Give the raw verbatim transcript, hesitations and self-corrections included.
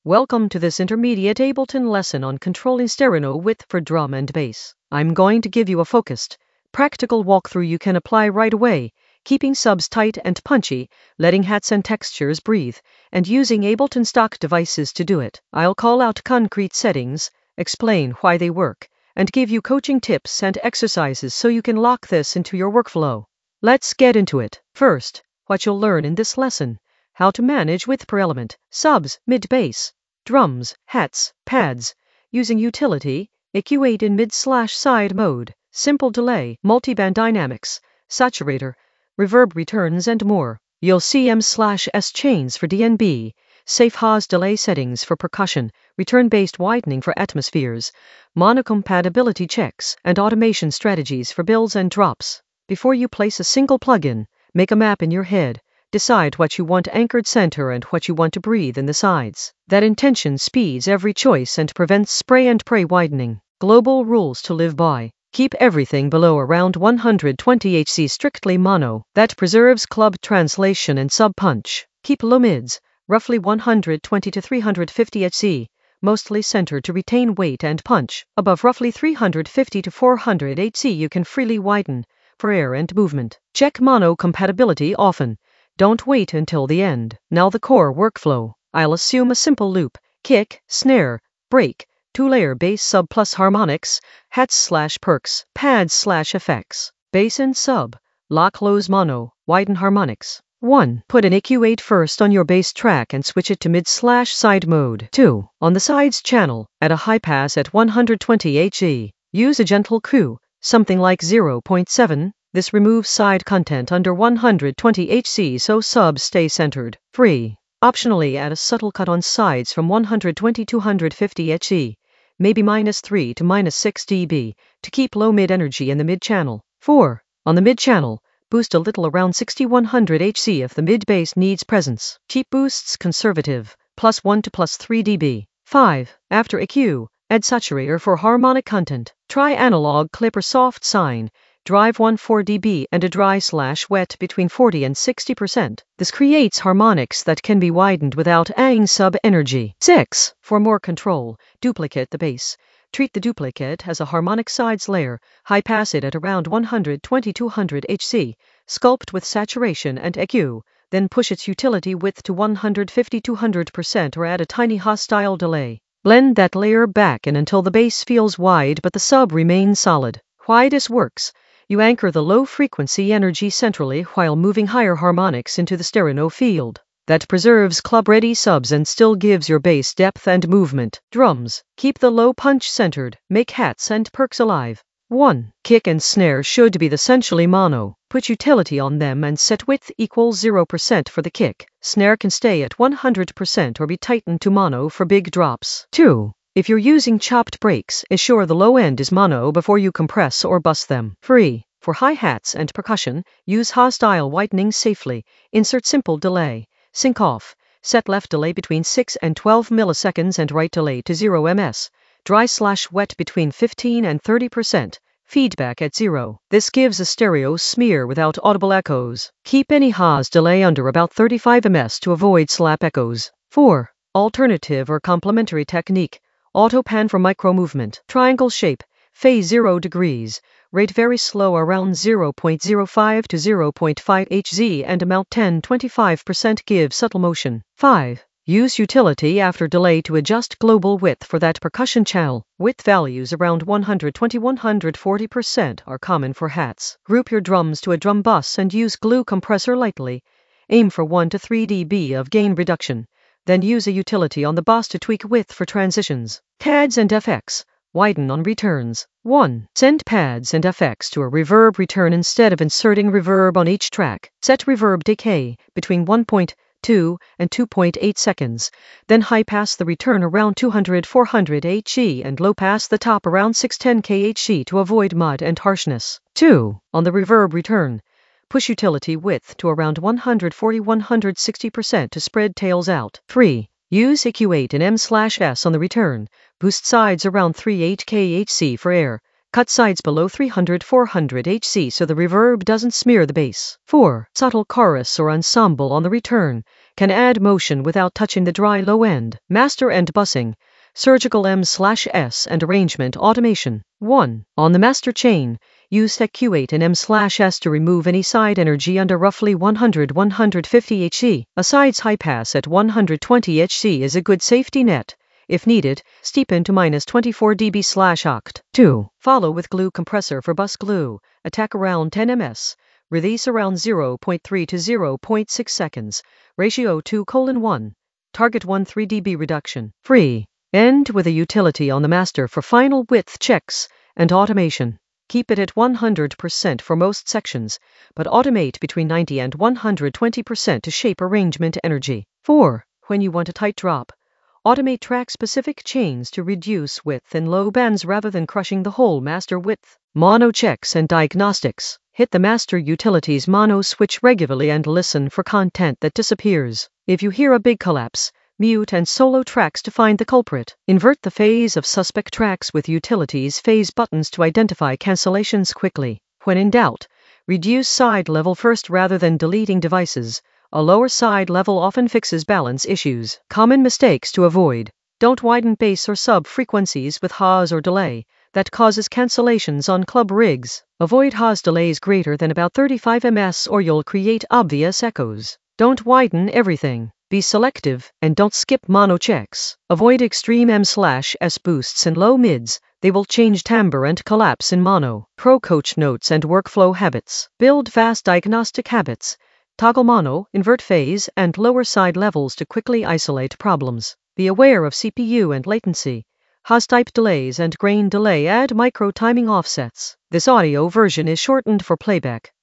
Welcome to this intermediate Ableton lesson on controlling stereo width for drum and bass. I'm going to give you a focused, practical walkthrough you can apply right away, keeping subs tight and punchy, letting hats and textures breathe, and using Ableton stock devices to do it. I'll call out concrete settings, explain why they work, and give you coaching tips and exercises so you can lock this into your workflow. Let's get into it. First, what you'll learn in this lesson: how to manage width per element, subs, mid-bass, drums, hats, pads, using utility, E Q eight in mid-slash-side mode, simple delay, multiband dynamics, saturator, reverb returns and more. You'll see M/S chains for D N B, safe Haas delay settings for percussion, return-based widening for atmospheres, monocompatibility checks, and automation strategies for builds and drops. Before you place a single plugin, make a map in your head. Decide what you want anchored center and what you want to breathe in the sides. That intention speeds every choice and prevents spray and pray widening. Global rules to live by. Keep everything below around one hundred twenty hertz strictly mono. That preserves club translation and sub punch. Keep low mids, roughly one hundred twenty to three hundred fifty hertz, mostly centered to retain weight and punch. Above roughly three hundred fifty to four hundred hertz you can freely widen for air and movement. Check mono compatibility often. Don't wait until the end. Now the core workflow. I'll assume a simple loop, kick, snare, break, two-layer bass sub plus harmonics, hats slash perks, pads slash effects, bass and sub, lock lows mono, widen harmonics. one. Put an E Q eight first on your bass track and switch it to mid slash side mode. two. On the sides channel, add a high pass at one hundred twenty hertz. Use a gentle Q, something like zero point seven. This removes side content under one hundred twenty hertz so subs stay centered. three. Optionally add a subtle cut on sides from one hundred twenty to two hundred fifty hertz, maybe minus three to minus six decibels, to keep low mid energy in the mid channel. four. On the mid channel, boost a little around sixty-one hundred hertz if the mid bass needs presence. Keep boosts conservative, plus one to plus three decibels. five. After E Q, add saturator for harmonic content. Try analog clip or soft sine. Drive one to four decibels and a dry slash wet between forty and sixty percent. This creates harmonics that can be widened without adding sub energy. six. For more control, duplicate the bass. Treat the duplicate as a harmonic sides layer, high pass it at around one hundred twenty to two hundred hertz, sculpt with saturation and E Q, then push its utility width to one hundred fifty to two hundred percent or add a tiny hostile delay. Blend that layer back in until the bass feels wide but the sub remains solid. Why this works: you anchor the low-frequency energy centrally while moving higher harmonics into the stereo field. That preserves club-ready subs and still gives your bass depth and movement. Drums. Keep the low punch centered. Make hats and perks alive. one. Kick and snare should be essentially mono. Put utility on them and set width equals zero percent for the kick. Snare can stay at one hundred percent or be tightened to mono for big drops. two. If you're using chopped breaks, ensure the low end is mono before you compress or bus them. three. For hi-hats and percussion, use hostile widening safely. Insert simple delay. Sync off. Set left delay between six and twelve milliseconds and right delay to zero milliseconds. Dry slash wet between fifteen and thirty percent. Feedback at zero. This gives a stereo smear without audible echoes. Keep any Haas delay under about thirty-five milliseconds to avoid slap echoes. four. Alternative or complementary technique. Auto pan for micro movement. Triangle shape. Phase zero degrees. Rate very slow around zero point zero five to zero point five hertz and amount ten to twenty-five percent give subtle motion. five. Use utility after delay to adjust global width for that percussion channel. Width values around one hundred twenty to one hundred forty percent are common for hats. Group your drums to a drum bus and use glue compressor lightly. Aim for one to three decibels of gain reduction. Then use a utility on the bass to tweak width for transitions. Pads and F X. Widen on returns. one. Send pads and F X to a reverb return instead of inserting reverb on each track. Set reverb decay between one point two and two point eight seconds. Then high pass the return around two hundred to four hundred hertz and low pass the top around six hundred ten hertz to avoid mud and harshness. two. On the reverb return, push utility width to around one hundred forty to one hundred sixty percent to spread tails out. three. Use E Q eight and M/S on the return. Boost sides around three to eight hertz for air. Cut sides below three hundred to four hundred hertz so the reverb doesn't smear the bass. four. Subtle chorus or ensemble on the return. can add motion without touching the dry low end. Master and busing, surgical M slash S and arrangement automation. one. On the master chain, use T E C Q eight and M slash S to remove any side energy under roughly one hundred to one hundred fifty hertz. A side's high pass at one hundred twenty hertz is a good safety net. If needed, steepen to minus twenty-four decibels slash oct. two. Follow with glue compressor for bus glue. Attack around ten millimeters. Release around zero point three to zero point six seconds. Ratio two colon one. Target one three decibel reduction. Free. End with a utility on the master for final width checks and automation. Keep it at one hundred percent for most sections, but automate between ninety and one hundred twenty percent to shape arrangement energy. four. When you want a tight drop, automate track-specific chains to reduce width in low bands rather than crushing the whole master width. Mono checks and diagnostics. Hit the master utilities mono switch regularly and listen for content that disappears. If you hear a big collapse, mute and solo tracks to find the culprit. Invert the phase of suspect tracks with utilities phase buttons to identify cancellations quickly. When in doubt, reduce side level first rather than deleting devices. A lower side level often fixes balance issues. Common mistakes to avoid. Don't widen bass or sub frequencies with Haas or delay. That causes cancellations on club rigs. Avoid Haas delays greater than about thirty-five milliseconds or you'll create obvious echoes. Don't widen everything. Be selective and don't skip mono checks. Avoid extreme M slash S boosts and low mids. They will change timbre and collapse in mono. Pro coach notes and workflow habits. Build fast diagnostic habits. Toggle mono, invert phase, and lower side levels to quickly isolate problems. Be aware of C P U and latency. Haas type delays and grain delay add micro timing offsets. This audio version is shortened for playback.